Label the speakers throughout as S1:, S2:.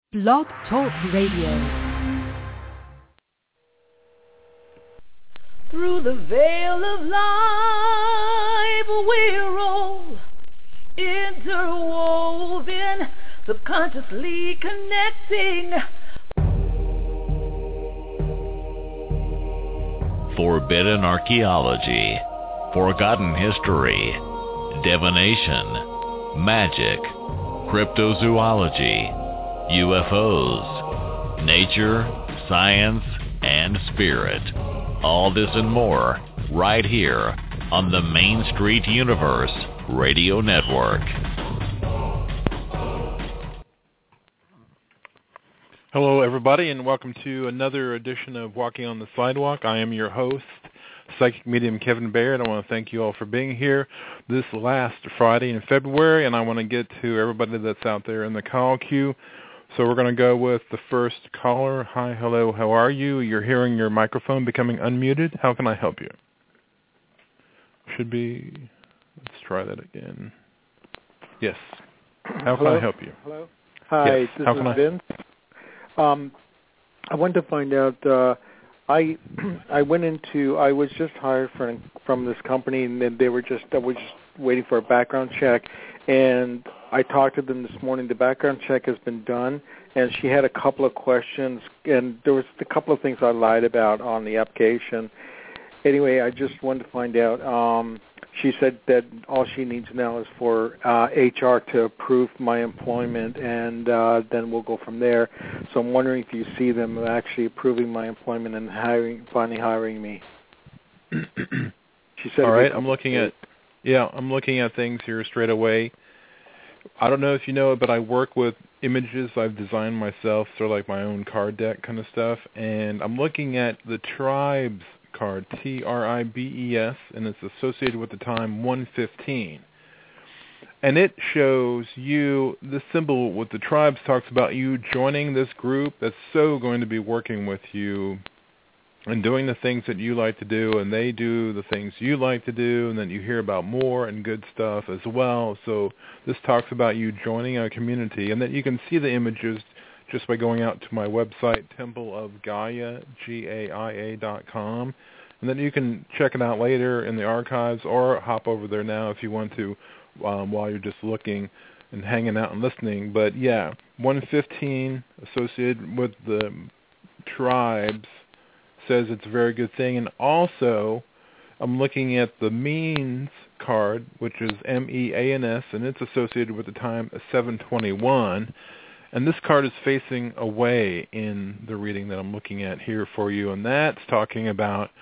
S1: Blog Talk Radio.
S2: Through the veil of life we roll, interwoven, subconsciously connecting.
S3: Forbidden archaeology, forgotten history, divination, magic, cryptozoology, UFOs, nature, science, and spirit. All this and more right here on the Main Street Universe Radio Network.
S4: Hello, everybody, and welcome to another edition of Walking on the Sidewalk. I am your host, Psychic Medium Kevin Baird. I want to thank you all for being here this last Friday in February, and I want to get to everybody that's out there in the call queue. So we're going to go with the first caller. Hi, hello, how are you? You're hearing your microphone becoming unmuted. How can I help you? Should be, let's try that again. Yes. How can I help you?
S5: Hello. Hi,
S4: yes.
S5: This is Vince. I wanted to find out, I was just hired from this company, and then I was just waiting for a background check, and I talked to them this morning. The background check has been done, and she had a couple of questions, and there was a couple of things I lied about on the application. Anyway, I just wanted to find out. She said that all she needs now is for HR to approve my employment, and then we'll go from there. So I'm wondering if you see them actually approving my employment and finally hiring me. She said,
S4: all right, I'm looking at things here straight away. I don't know if you know it, but I work with images I've designed myself, sort of like my own card deck kind of stuff, and I'm looking at the Tribes card, TRIBES, and it's associated with the time 115. And it shows you, the symbol with the Tribes talks about you joining this group that's so going to be working with you and doing the things that you like to do, and they do the things you like to do, and then you hear about more and good stuff as well. So this talks about you joining a community, and that you can see the images just by going out to my website, templeofgaia, GAIA.com, and then you can check it out later in the archives or hop over there now if you want to while you're just looking and hanging out and listening. But yeah, 115 associated with the Tribes says it's a very good thing. And also, I'm looking at the Means card, which is MEANS, and it's associated with the time 721. And this card is facing away in the reading that I'm looking at here for you, and that's talking about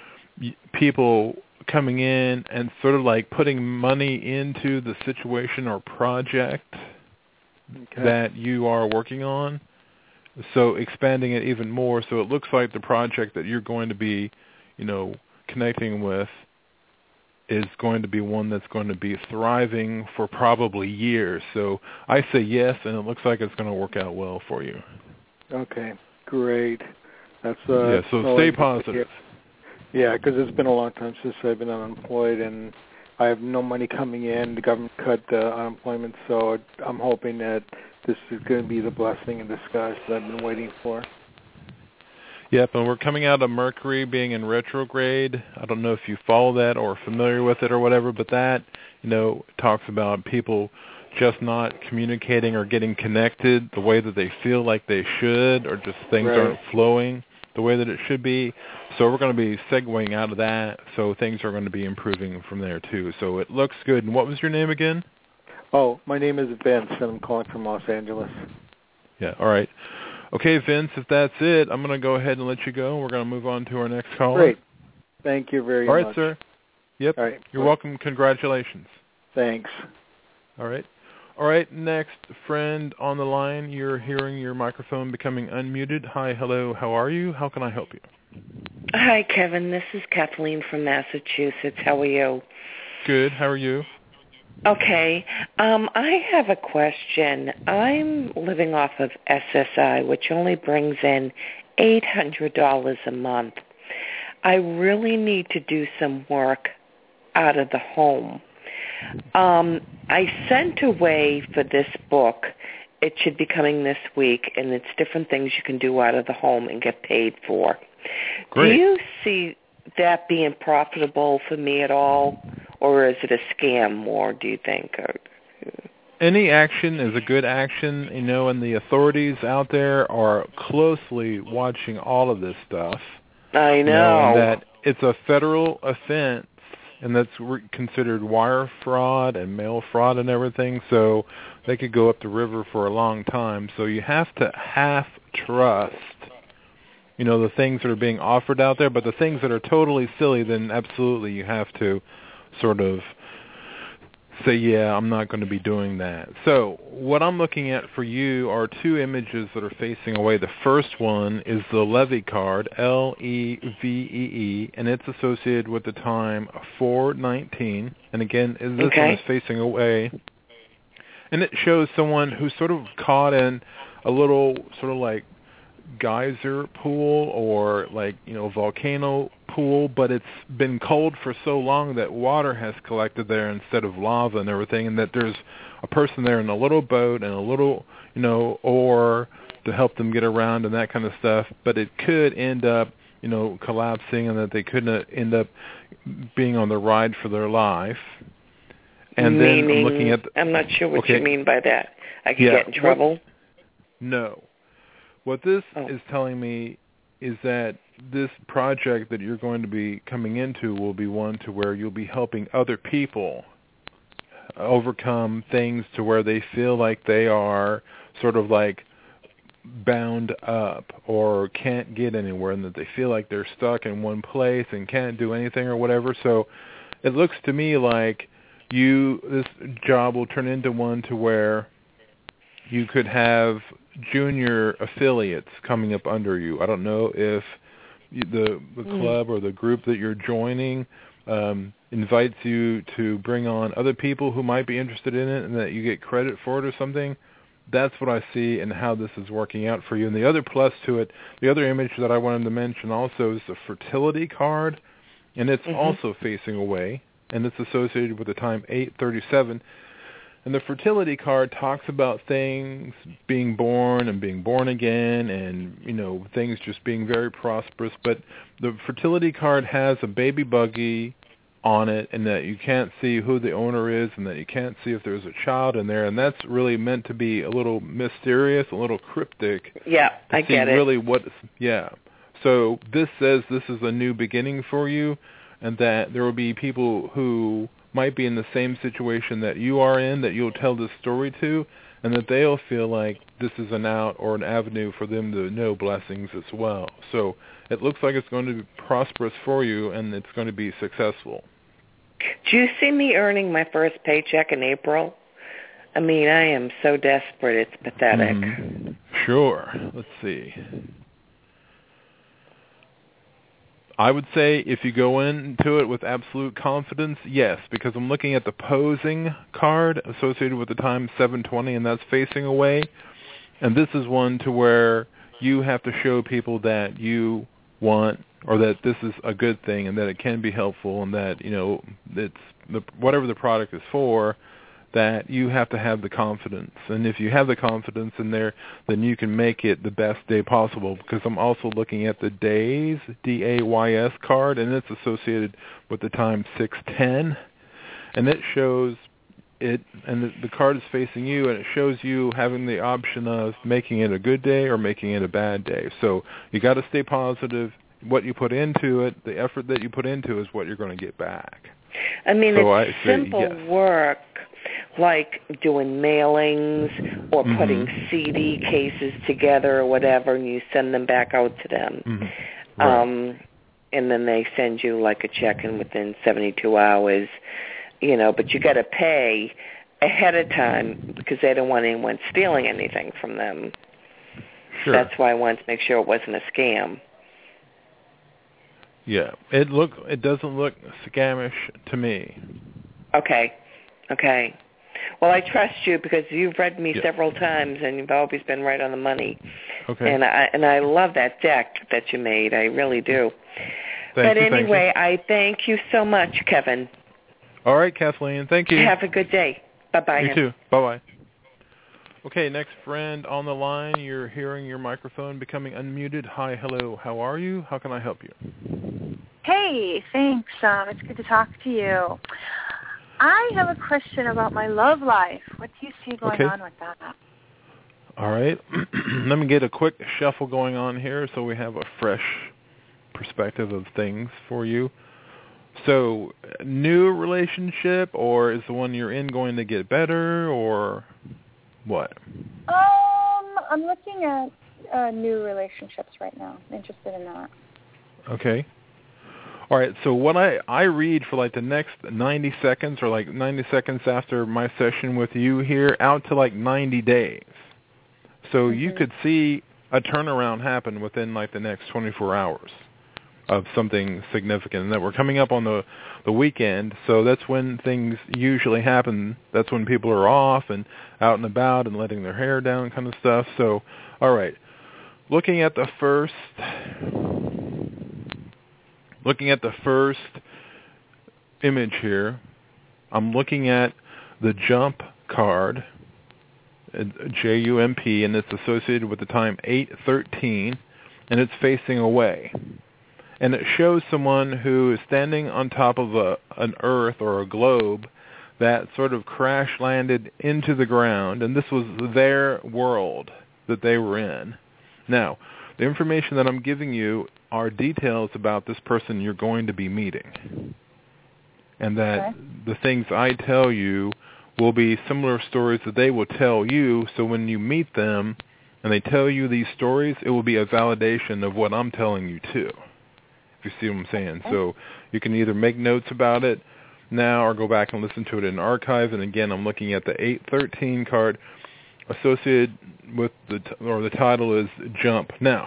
S4: people coming in and sort of like putting money into the situation or project that you are working on. So expanding it even more, so it looks like the project that you're going to be, connecting with is going to be one that's going to be thriving for probably years. So I say yes, and it looks like it's going to work out well for you.
S5: Okay, great. That's
S4: so stay positive.
S5: Yeah, because it's been a long time since I've been unemployed, and I have no money coming in. The government cut unemployment, so I'm hoping that this is going to be the blessing in disguise that I've been waiting for.
S4: Yep, and we're coming out of Mercury being in retrograde. I don't know if you follow that or are familiar with it or whatever, but that, talks about people just not communicating or getting connected the way that they feel like they should, or just things aren't flowing the way that it should be. So we're going to be segueing out of that, so things are going to be improving from there too. So it looks good. And what was your name again?
S5: Oh, my name is Vince, and I'm calling from Los Angeles.
S4: Yeah, all right. Okay, Vince, if that's it, I'm going to go ahead and let you go. We're going to move on to our next caller.
S5: Great. Thank you very much.
S4: All right, sir. Yep.
S5: All right.
S4: You're welcome. Congratulations.
S5: Thanks.
S4: All right. All right, next friend on the line. You're hearing your microphone becoming unmuted. Hi, hello, how are you? How can I help you?
S6: Hi, Kevin. This is Kathleen from Massachusetts. How are you?
S4: Good. How are you?
S6: Okay. I have a question. I'm living off of SSI, which only brings in $800 a month. I really need to do some work out of the home. I sent away for this book it should be coming this week, and it's different things you can do out of the home and get paid for.
S4: Great.
S6: Do you see that being profitable for me at all, or is it a scam more, do you think?
S4: Any action is a good action, and the authorities out there are closely watching all of this stuff.
S6: I know.
S4: And that it's a federal offense, and that's considered wire fraud and mail fraud and everything, so they could go up the river for a long time. So you have to trust, the things that are being offered out there, but the things that are totally silly, then absolutely you have to sort of say, yeah, I'm not going to be doing that. So what I'm looking at for you are two images that are facing away. The first one is the Levee card, Levee, and it's associated with the time 4:19. And again, this one is facing away. And it shows someone who's sort of caught in a little sort of like geyser pool or volcano pool, but it's been cold for so long that water has collected there instead of lava and everything, and that there's a person there in a little boat and a little oar to help them get around and that kind of stuff, but it could end up collapsing, and that they could end up being on the ride for their life. And then I'm looking at
S6: I'm not sure what you mean by that. I could get in trouble?
S4: No. What this is telling me is that this project that you're going to be coming into will be one to where you'll be helping other people overcome things to where they feel like they are sort of like bound up or can't get anywhere, and that they feel like they're stuck in one place and can't do anything or whatever. So it looks to me like this job will turn into one to where you could have junior affiliates coming up under you. I don't know if the club or the group that you're joining invites you to bring on other people who might be interested in it, and that you get credit for it or something. That's what I see and how this is working out for you. And the other plus to it, the other image that I wanted to mention also is the fertility card, and it's also facing away, and it's associated with the time 8:37. And the fertility card talks about things being born and being born again, and things just being very prosperous. But the fertility card has a baby buggy on it, and that you can't see who the owner is, and that you can't see if there's a child in there, and that's really meant to be a little mysterious, a little cryptic.
S6: Yeah, I get it.
S4: Really, so this says this is a new beginning for you, and that there will be people who might be in the same situation that you are in, that you'll tell this story to, and that they'll feel like this is an out or an avenue for them to know blessings as well. So it looks like it's going to be prosperous for you, and it's going to be successful.
S6: Do you see me earning my first paycheck in April? I mean, I am so desperate, it's pathetic.
S4: Sure. Let's see. I would say if you go into it with absolute confidence, yes, because I'm looking at the posing card associated with the time 7:20, and that's facing away. And this is one to where you have to show people that you want, or that this is a good thing, and that it can be helpful, and that it's whatever the product is for, that you have to have the confidence. And if you have the confidence in there, then you can make it the best day possible. Because I'm also looking at the days, DAYS card, and it's associated with the time 6:10, and it shows it, and the card is facing you, and it shows you having the option of making it a good day or making it a bad day. So you got to stay positive. What you put into it, the effort that you put into, is what you're going to get back.
S6: I mean, so it's simple work, like doing mailings or putting CD cases together or whatever, and you send them back out to them.
S4: Right.
S6: And then they send you like a check in within 72 hours, but you got to pay ahead of time because they don't want anyone stealing anything from them.
S4: Sure.
S6: That's why I wanted to make sure it wasn't a scam.
S4: Yeah, it doesn't look scamish to me.
S6: Okay. Well, I trust you because you've read me several times, and you've always been right on the money. Okay. And I love that deck that you made. I really do.
S4: Thank you.
S6: I thank you so much, Kevin.
S4: All right, Kathleen. Thank you.
S6: Have a good day. Bye-bye.
S4: You too. Bye-bye. Okay, next friend on the line. You're hearing your microphone becoming unmuted. Hi, hello. How are you? How can I help you?
S7: Hey, thanks. It's good to talk to you. I have a question about my love life. What do you see going on with that?
S4: All right. Let me get a quick shuffle going on here so we have a fresh perspective of things for you. So, new relationship, or is the one you're in going to get better, or what?
S7: I'm looking at new relationships right now. I'm interested in that.
S4: Okay. All right, so what I read for like the next 90 seconds or like 90 seconds after my session with you here out to like 90 days. So you could see a turnaround happen within like the next 24 hours of something significant. And that we're coming up on the weekend, so that's when things usually happen. That's when people are off and out and about and letting their hair down kind of stuff. So, all right, looking at the first image here, I'm looking at the Jump card, JUMP, and it's associated with the time 8:13, and it's facing away. And it shows someone who is standing on top of an earth or a globe that sort of crash landed into the ground, and this was their world that they were in. Now, the information that I'm giving you are details about this person you're going to be meeting. And that the things I tell you will be similar stories that they will tell you, so when you meet them and they tell you these stories, it will be a validation of what I'm telling you too. If you see what I'm saying. So you can either make notes about it now or go back and listen to it in archive. And again, I'm looking at the 813 card associated with the title is Jump. Now,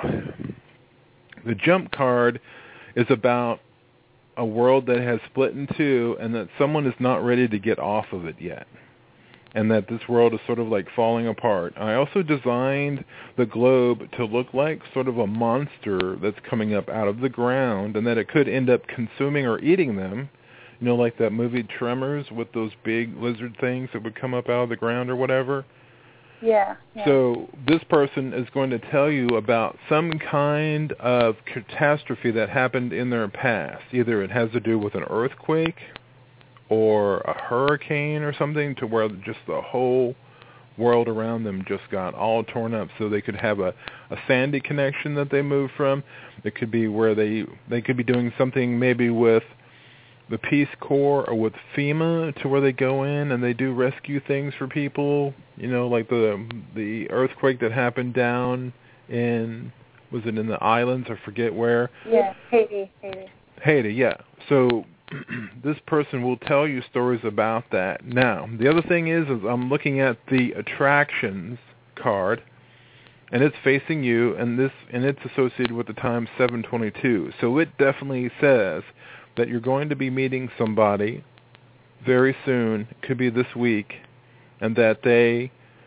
S4: the Jump card is about a world that has split in two and that someone is not ready to get off of it yet. And that this world is sort of like falling apart. I also designed the globe to look like sort of a monster that's coming up out of the ground, and that it could end up consuming or eating them. You know, like that movie Tremors with those big lizard things that would come up out of the ground or whatever.
S7: Yeah.
S4: So this person is going to tell you about some kind of catastrophe that happened in their past. Either it has to do with an earthquake or a hurricane or something, to where just the whole world around them just got all torn up. So they could have a Sandy connection that they moved from. It could be where they could be doing something maybe with the Peace Corps or with FEMA, to where they go in and they do rescue things for people. You know, like the earthquake that happened down in, was it in the islands? I forget where.
S7: Yeah, Haiti,
S4: yeah. So this person will tell you stories about that. Now, the other thing is I'm looking at the attractions card, and it's facing you, and it's associated with the time 7:22. So it definitely says that you're going to be meeting somebody very soon, could be this week, and that they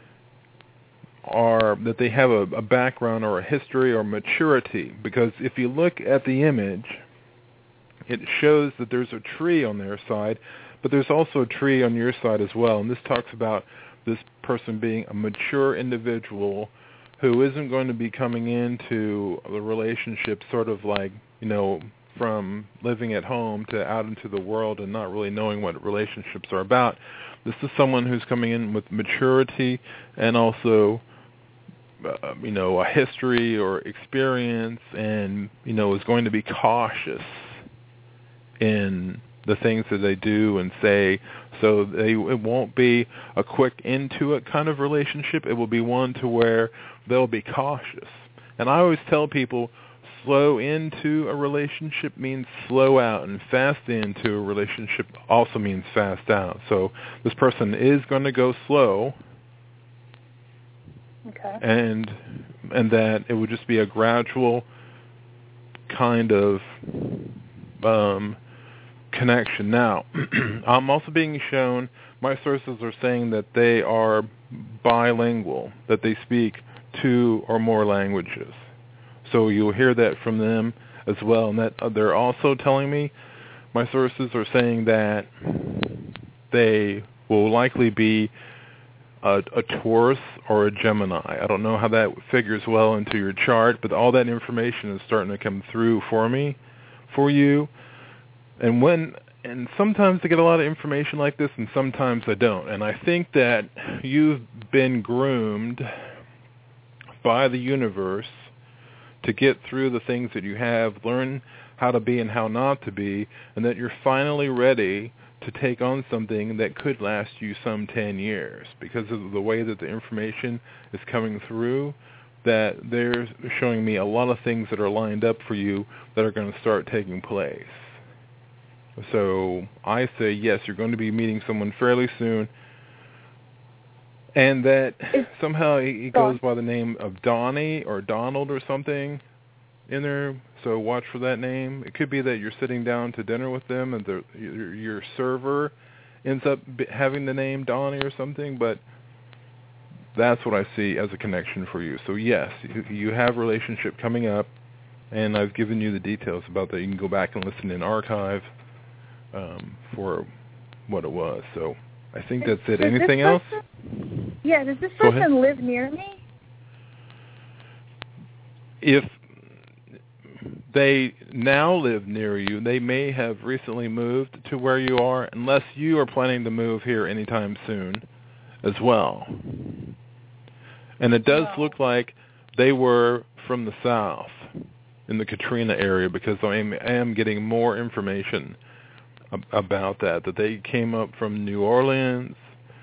S4: have a background or a history or maturity. Because if you look at the image, it shows that there's a tree on their side, but there's also a tree on your side as well. And this talks about this person being a mature individual who isn't going to be coming into the relationship sort of like, you know, from living at home to out into the world and not really knowing what relationships are about. This is someone who's coming in with maturity and also, you know, a history or experience, and, you know, is going to be cautious in the things that they do and say. So it won't be a quick into it kind of relationship. It will be one to where they'll be cautious. And I always tell people, slow into a relationship means slow out, and fast into a relationship also means fast out. So this person is going to go slow.
S7: Okay.
S4: And that it would just be a gradual kind of connection. Now, I'm also being shown, my sources are saying that they are bilingual, that they speak 2 or more languages. So you'll hear that from them as well. And that they're also telling me, my sources are saying that they will likely be a Taurus or a Gemini. I don't know how that figures well into your chart, but all that information is starting to come through for you. And sometimes I get a lot of information like this, and sometimes I don't. And I think that you've been groomed by the universe to get through the things that you have, learn how to be and how not to be, and that you're finally ready to take on something that could last you some 10 years because of the way that the information is coming through, that they're showing me a lot of things that are lined up for you that are going to start taking place. So I say, yes, you're going to be meeting someone fairly soon, and that somehow he goes by the name of Donnie or Donald or something in there, so watch for that name. It could be that you're sitting down to dinner with them and your server ends up having the name Donnie or something, but that's what I see as a connection for you. So yes, you have a relationship coming up, and I've given you the details about that. You can go back and listen in archive for what it was. So I think that's it. Anything else?
S7: Yeah, does this person live near me?
S4: If they now live near you, they may have recently moved to where you are, unless you are planning to move here anytime soon as well. And it does look like they were from the south in the Katrina area, because I am getting more information about that they came up from New Orleans,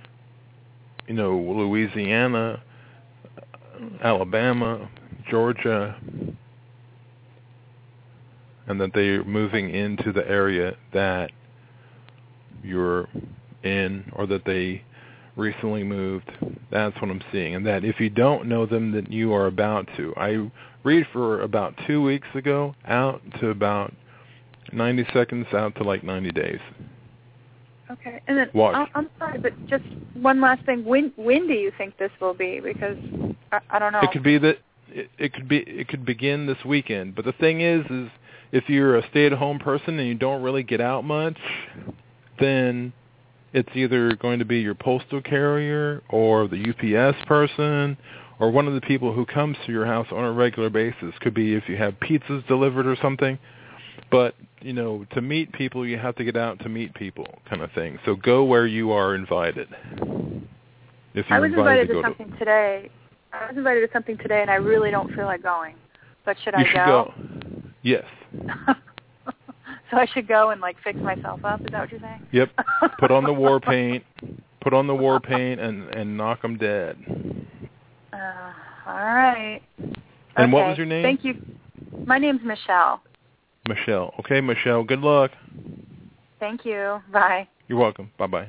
S4: Louisiana, Alabama, Georgia, and that they're moving into the area that you're in, or that they recently moved. That's what I'm seeing. And that if you don't know them, then you are about to. I read for about 2 weeks ago, out to about 90 seconds, out to like 90 days.
S7: Okay. And then,
S4: watch.
S7: I'm sorry, but just one last thing. When do you think this will be? Because I don't know.
S4: It could be that it could begin this weekend. But the thing is if you're a stay-at-home person and you don't really get out much, then it's either going to be your postal carrier or the UPS person or one of the people who comes to your house on a regular basis. Could be if you have pizzas delivered or something. But, to meet people, you have to get out to meet people, kind of thing. So go where you are invited. If you're
S7: I was invited to
S4: go
S7: something today. I was invited to something today, and I really don't feel like going. But should
S4: you
S7: I
S4: should go? Yes.
S7: So I should go and, fix myself up? Is that what you're saying?
S4: Yep. Put on the war paint. Put on the war paint and knock them dead.
S7: All right.
S4: And what was your name?
S7: Thank you. My name's Michelle.
S4: Michelle. Okay, Michelle. Good luck.
S7: Thank you. Bye.
S4: You're welcome. Bye-bye.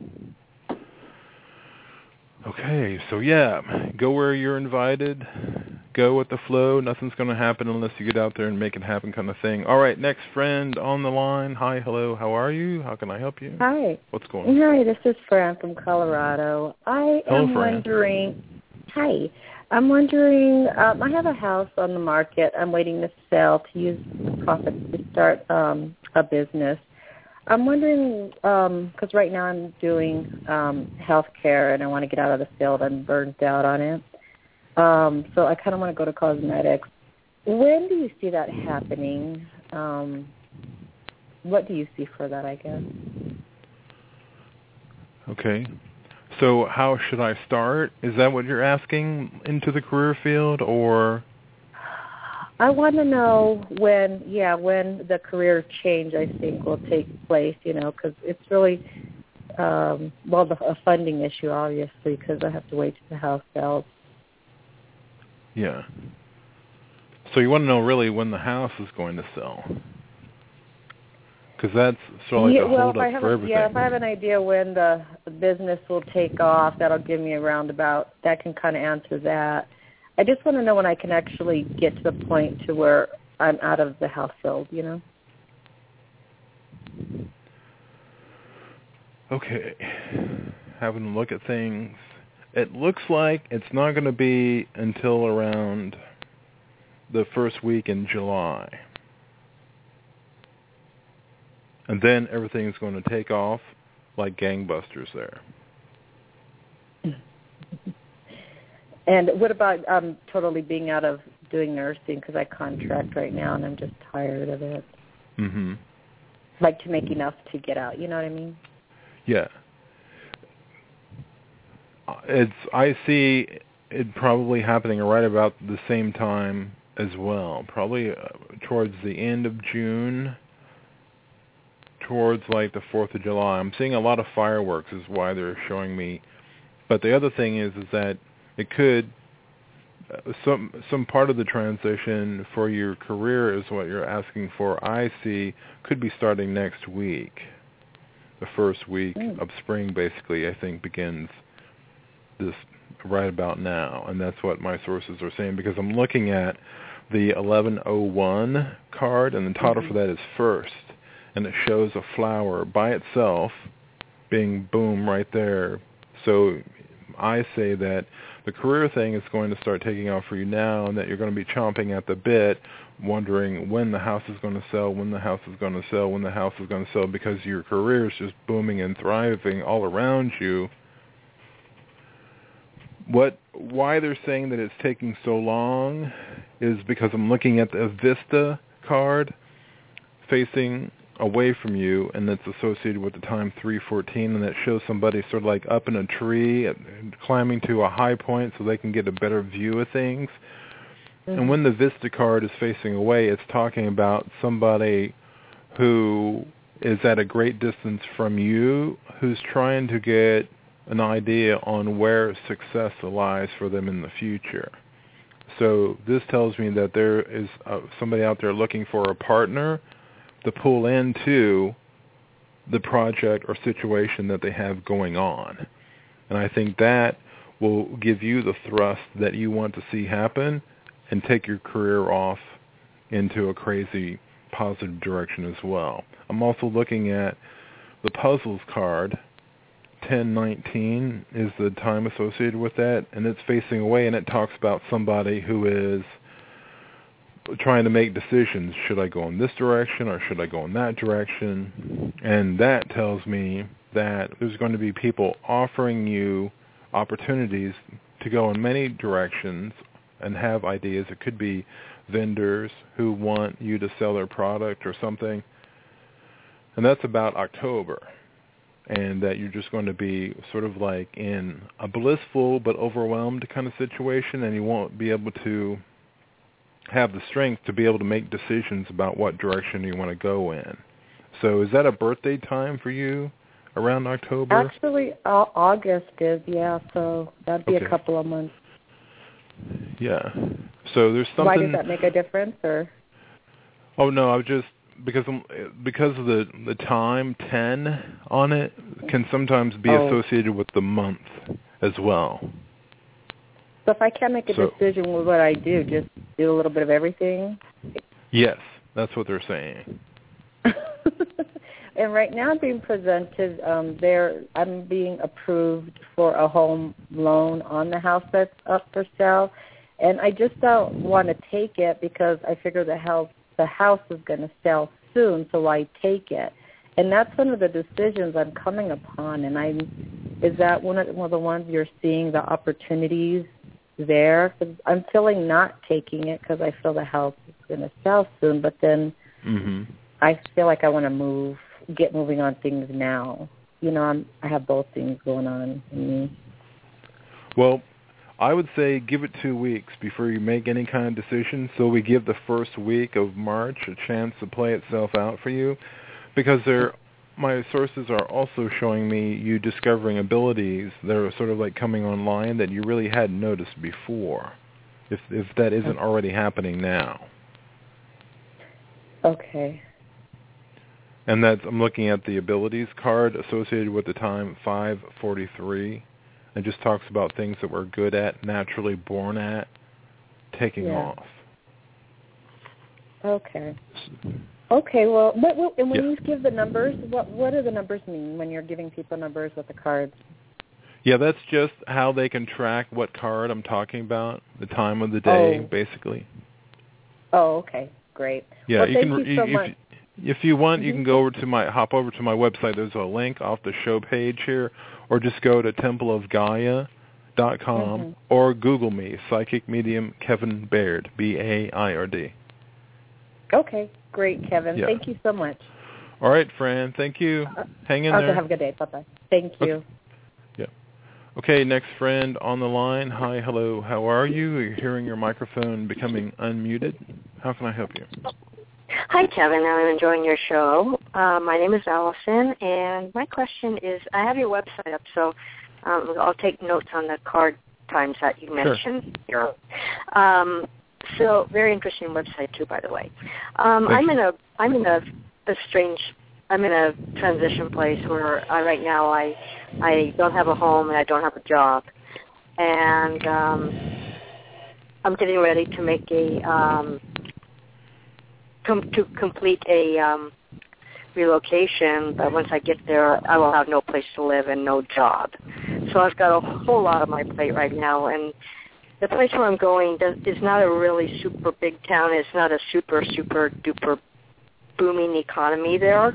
S4: Okay, so yeah, go where you're invited. Go with the flow. Nothing's going to happen unless you get out there and make it happen, kind of thing. All right, next friend on the line. Hi, hello. How are you? How can I help you?
S8: Hi.
S4: What's going on?
S8: Hi, this is Fran from Colorado. I am wondering. Hi. I'm wondering, I have a house on the market. I'm waiting to sell to use the profits to start a business. I'm wondering, because right now I'm doing healthcare and I want to get out of the field. I'm burnt out on it. So I kind of want to go to cosmetics. When do you see that happening? What do you see for that, I guess?
S4: Okay. So how should I start? Is that what you're asking, into the career field, or?
S8: I want to know when the career change, I think, will take place, because it's really, a funding issue, obviously, because I have to wait till the house sells.
S4: Yeah. So you want to know really when the house is going to sell? Because that's sort of like a hold-up for everything.
S8: Yeah, if I have an idea when the business will take off, that'll give me a roundabout. That can kind of answer that. I just want to know when I can actually get to the point to where I'm out of the house field,
S4: Okay. Having a look at things. It looks like it's not going to be until around the first week in July. And then everything's going to take off like gangbusters there.
S8: And what about totally being out of doing nursing because I contract right now and I'm just tired of it?
S4: Mm-hmm.
S8: Like to make enough to get out, you know what I mean?
S4: Yeah. I see it probably happening right about the same time as well, probably towards the end of June, towards like the 4th of July. I'm seeing a lot of fireworks is why they're showing me. But the other thing is that it could, some part of the transition for your career is what you're asking for, I see, could be starting next week. The first week of spring, basically, I think begins this right about now, and that's what my sources are saying, because I'm looking at the 1101 card, and the title for that is First, and it shows a flower by itself being boom right there. So I say that the career thing is going to start taking off for you now, and that you're going to be chomping at the bit, wondering when the house is going to sell, when the house is going to sell, when the house is going to sell, because your career is just booming and thriving all around you. Why they're saying that it's taking so long is because I'm looking at the Vista card facing away from you, and that's associated with the time 314, and that shows somebody sort of like up in a tree and climbing to a high point so they can get a better view of things. And when the Vista card is facing away, it's talking about somebody who is at a great distance from you, who's trying to get an idea on where success lies for them in the future. So this tells me that there is somebody out there looking for a partner to pull into the project or situation that they have going on. And I think that will give you the thrust that you want to see happen and take your career off into a crazy positive direction as well. I'm also looking at the puzzles card. 1019 is the time associated with that, and it's facing away, and it talks about somebody who is trying to make decisions. Should I go in this direction or should I go in that direction? And that tells me that there's going to be people offering you opportunities to go in many directions and have ideas. It could be vendors who want you to sell their product or something. And that's about October. And that you're just going to be sort of like in a blissful but overwhelmed kind of situation, and you won't be able to have the strength to be able to make decisions about what direction you want to go in. So is that a birthday time for you around October?
S8: Actually, August is, yeah, so that'd be a couple of months.
S4: Yeah. So there's something...
S8: Why does that make a difference, or?
S4: Oh, no, I was just... Because of the time 10 on it can sometimes be associated with the month as well.
S8: So if I can't make a decision with what I do, just do a little bit of everything?
S4: Yes, that's what they're saying.
S8: And right now I'm being presented, I'm being approved for a home loan on the house that's up for sale. And I just don't want to take it because I figure the house is going to sell soon, so I take it. And that's one of the decisions I'm coming upon. And is that one of the ones you're seeing, the opportunities there? Cause I'm feeling not taking it because I feel the house is going to sell soon, but then I feel like I want to get moving on things now. You know, I have both things going on in me.
S4: Well, I would say give it 2 weeks before you make any kind of decision, so we give the first week of March a chance to play itself out for you, because my sources are also showing me you discovering abilities that are sort of like coming online that you really hadn't noticed before, if that isn't already happening now.
S8: Okay.
S4: And I'm looking at the abilities card associated with the time 543. It just talks about things that we're good at, naturally born at, taking off.
S8: Okay. Okay, well, and when you give the numbers, what do the numbers mean when you're giving people numbers with the cards?
S4: Yeah, that's just how they can track what card I'm talking about, the time of the day, basically.
S8: Oh, okay. Great.
S4: Yeah,
S8: well, thank you so much.
S4: If you want, you can hop over to my website. There's a link off the show page here, or just go to templeofgaia.com psychicmedium.com or Google me, Psychic Medium Kevin Baird, B-A-I-R-D.
S8: Okay, great, Kevin.
S4: Yeah.
S8: Thank you so much.
S4: All right, Fran. Thank you. Hang in there.
S8: Okay, have a good day. Bye-bye. Thank you.
S4: Okay. Yeah. Okay, next friend on the line. Hi, hello. How are you? Are you hearing your microphone becoming unmuted? How can I help you?
S9: Hi, Kevin. I'm enjoying your show. My name is Allison, and my question is, I have your website up, so I'll take notes on the card times that you mentioned. Sure. So very interesting website too, by the way. I'm in a transition place where right now I don't have a home and I don't have a job, and I'm getting ready to make complete a relocation, but once I get there, I will have no place to live and no job. So I've got a whole lot on my plate right now, and the place where I'm going is not a really super big town. It's not a super, super duper booming economy there,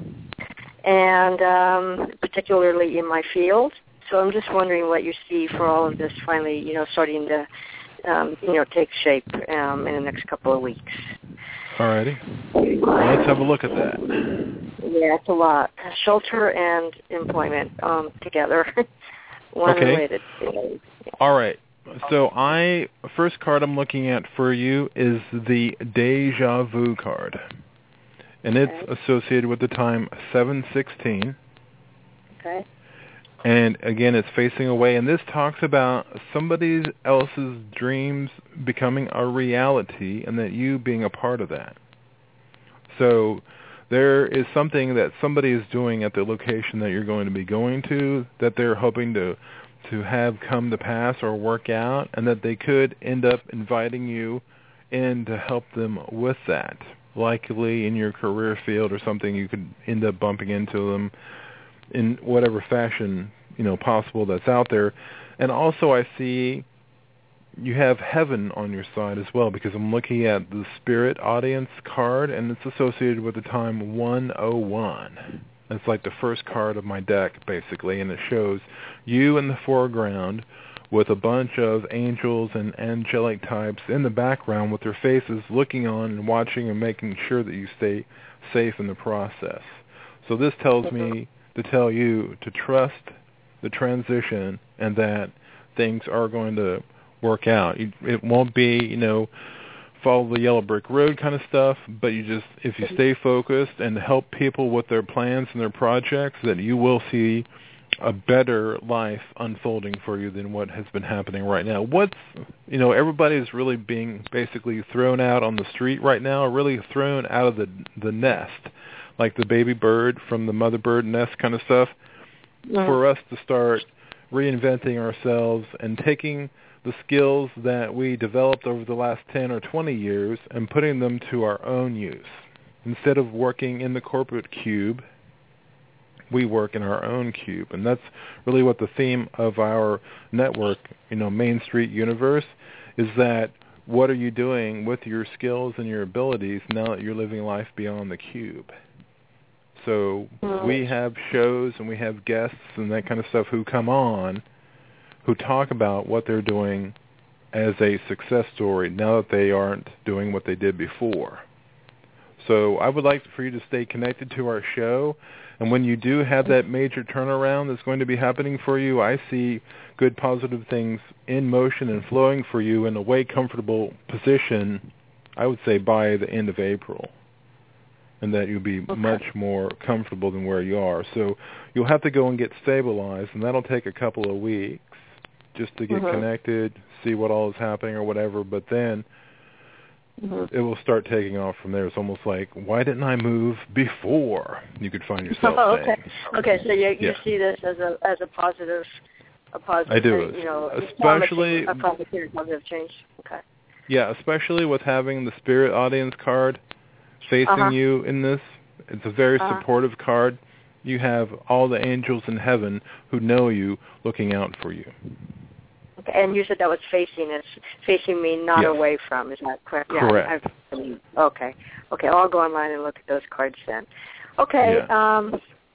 S9: and particularly in my field. So I'm just wondering what you see for all of this finally, starting to, take shape in the next couple of weeks.
S4: All righty. Well, let's have a look at that.
S9: Yeah, it's a lot. Shelter and employment together. One related.
S4: All right. So first card I'm looking at for you is the Deja Vu card. And it's associated with the time 7/16.
S9: Okay.
S4: And again, it's facing away. And this talks about somebody else's dreams becoming a reality and that you being a part of that. So there is something that somebody is doing at the location that you're going to be going to that they're hoping to have come to pass or work out, and that they could end up inviting you in to help them with that. Likely in your career field or something, you could end up bumping into them in whatever fashion, possible that's out there. And also I see you have heaven on your side as well, because I'm looking at the Spirit Audience card, and it's associated with the time 101. It's like the first card of my deck, basically, and it shows you in the foreground with a bunch of angels and angelic types in the background with their faces looking on and watching and making sure that you stay safe in the process. So this tells me to tell you to trust the transition and that things are going to work out. It won't be, follow the yellow brick road kind of stuff, but if you stay focused and help people with their plans and their projects, that you will see a better life unfolding for you than what has been happening right now. Everybody's really being basically thrown out on the street right now, really thrown out of the nest, like the baby bird from the mother bird nest kind of stuff. Yeah. For us to start reinventing ourselves and taking the skills that we developed over the last 10 or 20 years and putting them to our own use. Instead of working in the corporate cube, we work in our own cube. And that's really what the theme of our network, Main Street Universe, is that what are you doing with your skills and your abilities now that you're living life beyond the cube? So we have shows and we have guests and that kind of stuff who come on who talk about what they're doing as a success story now that they aren't doing what they did before. So I would like for you to stay connected to our show, and when you do have that major turnaround that's going to be happening for you, I see good positive things in motion and flowing for you in a way comfortable position, I would say by the end of April, and that you'll be much more comfortable than where you are. So you'll have to go and get stabilized, and that'll take a couple of weeks just to get connected, see what all is happening or whatever, but then it will start taking off from there. It's almost like, why didn't I move before? You could find yourself saying.
S9: Okay, so you see this as a positive,
S4: I do. Especially
S9: a positive change. Okay.
S4: Yeah, especially with having the Spirit Audience card facing you in this. It's a very supportive card. You have all the angels in heaven who know you looking out for you.
S9: Okay, and you said that was facing. It's facing me, not away from. Is that correct?
S4: Correct.
S9: Okay. I'll go online and look at those cards then. Okay.
S4: Yeah.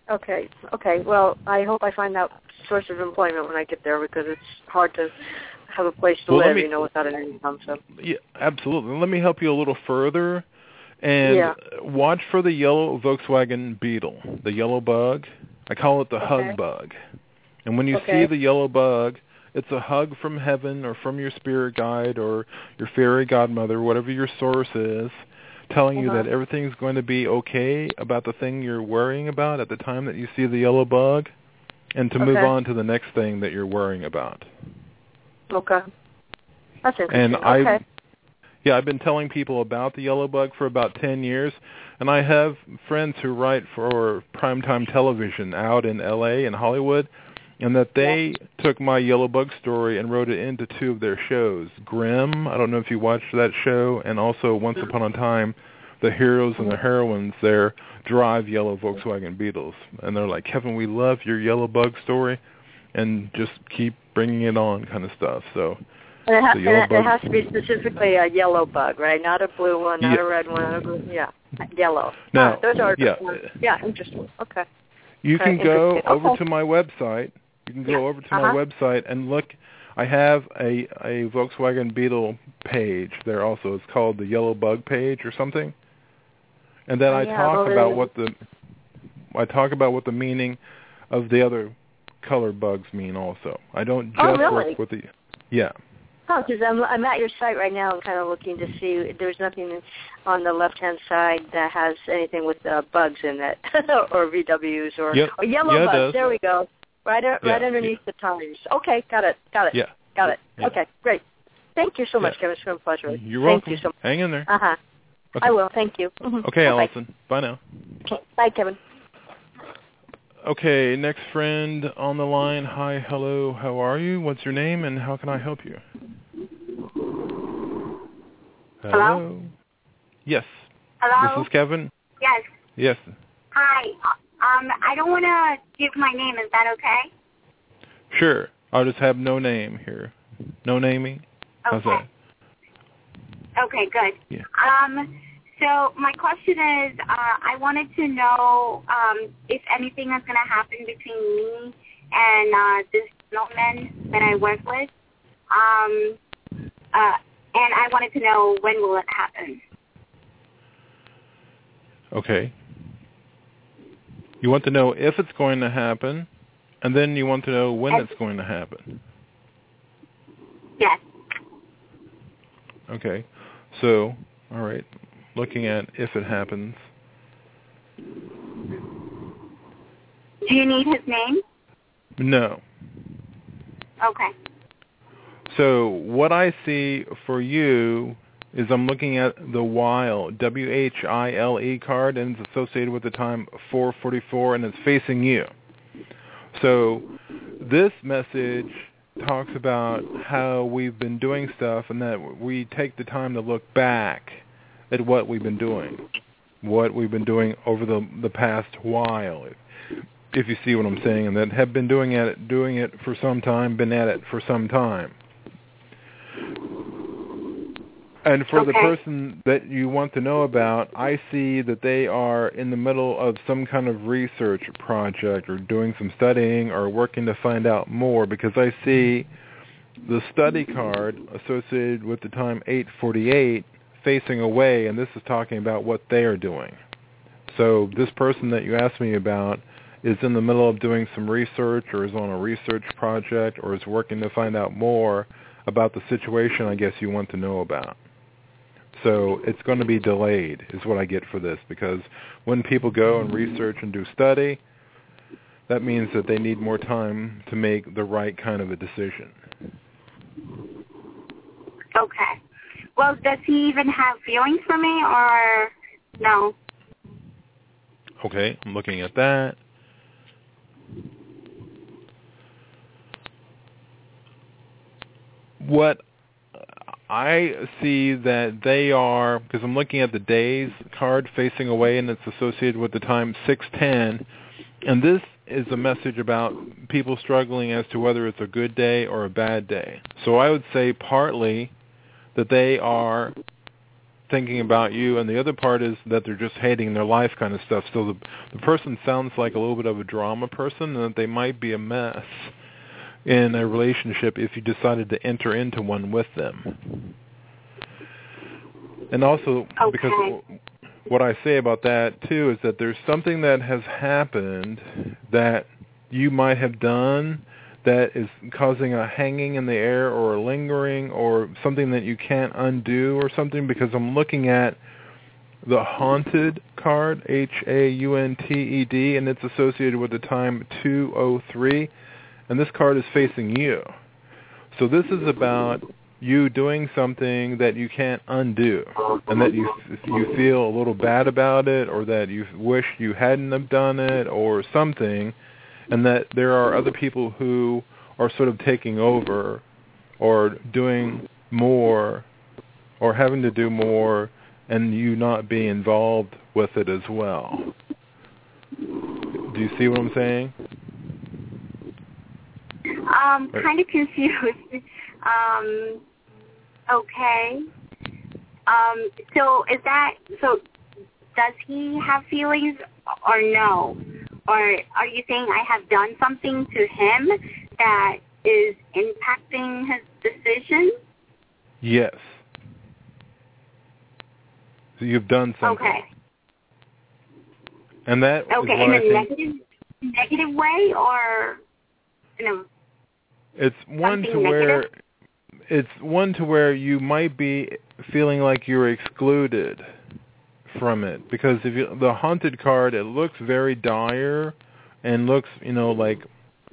S9: Okay. Well, I hope I find that source of employment when I get there, because it's hard to have a place to live, without an income. So.
S4: Yeah, absolutely. Let me help you a little further. And watch for the yellow Volkswagen Beetle, the yellow bug. I call it the hug bug. And when you see the yellow bug, it's a hug from heaven or from your spirit guide or your fairy godmother, whatever your source is, telling you that everything's going to be okay about the thing you're worrying about at the time that you see the yellow bug, and to move on to the next thing that you're worrying about.
S9: Okay. That's interesting.
S4: And I've been telling people about the yellow bug for about 10 years, and I have friends who write for primetime television out in L.A. and Hollywood, and that they took my yellow bug story and wrote it into 2 of their shows. Grimm, I don't know if you watched that show, and also Once Upon a Time, the heroes and the heroines there drive yellow Volkswagen Beetles. And they're like, Kevin, we love your yellow bug story, and just keep bringing it on kind of stuff. So...
S9: it has to be specifically a yellow bug, right? Not a blue one, not a red one. Yellow.
S4: Now,
S9: those are interesting. Okay.
S4: You can go over to my website. You can go over to my website and look. I have a Volkswagen Beetle page there also. It's called the Yellow Bug page or something. And then I talk about what the meaning of the other color bugs mean also. I don't just work with the
S9: Oh, because I'm at your site right now and kind of looking to see. There's nothing on the left-hand side that has anything with bugs in it, or VWs, or yellow bugs. There we go. Right underneath the tires. Okay, got it.
S4: Yeah.
S9: Got it. Yeah. Okay, great. Thank you so much, Kevin. It's been a pleasure.
S4: You're welcome.
S9: Thank you so much.
S4: Hang in there.
S9: Okay. I will. Thank you.
S4: Okay, Allison. Bye now.
S9: Okay. Bye, Kevin.
S4: Okay, next friend on the line. Hi, hello, how are you? What's your name and how can I help you?
S10: Hello?
S4: Yes.
S10: Hello?
S4: This is Kevin?
S10: Yes.
S4: Yes.
S10: Hi. I don't want to give my name. Is that okay?
S4: Sure. I'll just have no name here. No naming? How's that?
S10: Okay, good.
S4: Yeah.
S10: So my question is, I wanted to know if anything is going to happen between me and this gentleman that I work with. And I wanted to know, when will it happen?
S4: Okay. You want to know if it's going to happen, and then you want to know when it's going to happen.
S10: Yes.
S4: Okay. So, all right, looking at if it happens.
S10: Do you need his name?
S4: No.
S10: Okay.
S4: So what I see for you is I'm looking at the WHILE, W-H-I-L-E card, and it's associated with the time 4:44, and it's facing you. So this message talks about how we've been doing stuff and that we take the time to look back at what we've been doing over the past while, if you see what I'm saying, and that have been doing it for some time, been at it for some time. And for the person that you want to know about, I see that they are in the middle of some kind of research project or doing some studying or working to find out more, because I see the study card associated with the time 8:48 facing away, and this is talking about what they are doing. So this person that you asked me about is in the middle of doing some research or is on a research project or is working to find out more about the situation I guess you want to know about. So it's going to be delayed is what I get for this, because when people go and research and do study, that means that they need more time to make the right kind of a decision.
S10: Okay. Well, does he even have feelings for me or no?
S4: Okay, I'm looking at that. What I see that they are, because I'm looking at the days card facing away, and it's associated with the time 6:10, and this is a message about people struggling as to whether it's a good day or a bad day. So I would say partly that they are thinking about you, and the other part is that they're just hating their life kind of stuff. So the person sounds like a little bit of a drama person, and that they might be a mess in a relationship if you decided to enter into one with them. And also, because what I say about that, too, is that there's something that has happened that you might have done that is causing a hanging in the air or a lingering or something that you can't undo or something, because I'm looking at the Haunted card, Haunted, and it's associated with the time 203, and this card is facing you. So this is about you doing something that you can't undo, and that you feel a little bad about it, or that you wish you hadn't have done it or something, and that there are other people who are sort of taking over or doing more or having to do more, and you not being involved with it as well. Do you see what I'm saying?
S10: Kind of confused. Okay. So does he have feelings or no? Or are you saying I have done something to him that is impacting his decision?
S4: Yes. So you've done something.
S10: Okay.
S4: And that is
S10: okay, in a negative way, or
S4: it's one to where you might be feeling like you're excluded from it, because if the Haunted card, it looks very dire and looks like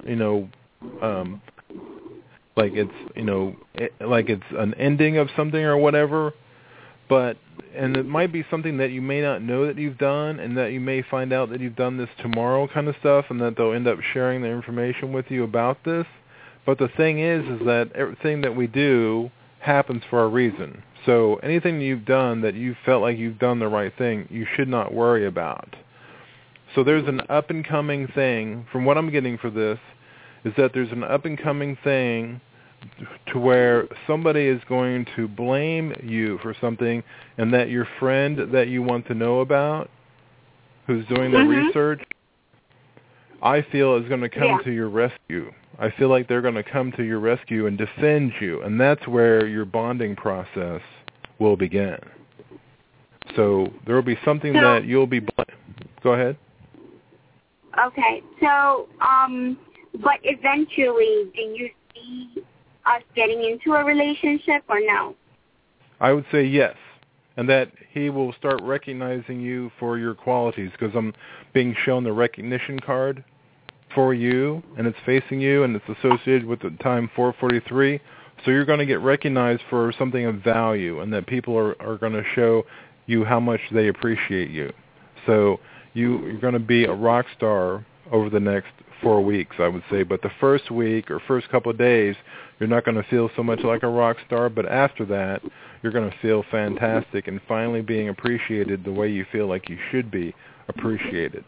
S4: it's an ending of something or whatever, and it might be something that you may not know that you've done, and that you may find out that you've done this tomorrow kind of stuff, and that they'll end up sharing the information with you about this. But the thing is that everything that we do happens for a reason. So anything you've done that you felt like you've done the right thing, you should not worry about. So there's an up-and-coming thing, from what I'm getting for this, is that there's an up-and-coming thing to where somebody is going to blame you for something, and that your friend that you want to know about, who's doing the research, I feel is going to come to your rescue. I feel like they're going to come to your rescue and defend you, and that's where your bonding process will begin. So there will be something that you'll be... Go ahead.
S10: Okay. So, but eventually, do you see us getting into a relationship or no?
S4: I would say yes, and that he will start recognizing you for your qualities, because I'm being shown the recognition card for you, and it's facing you, and it's associated with the time 443. So you're going to get recognized for something of value, and that people are going to show you how much they appreciate you. So you're going to be a rock star over the next 4 weeks, I would say. But the first week or first couple of days, you're not going to feel so much like a rock star. But after that, you're going to feel fantastic and finally being appreciated the way you feel like you should be appreciated.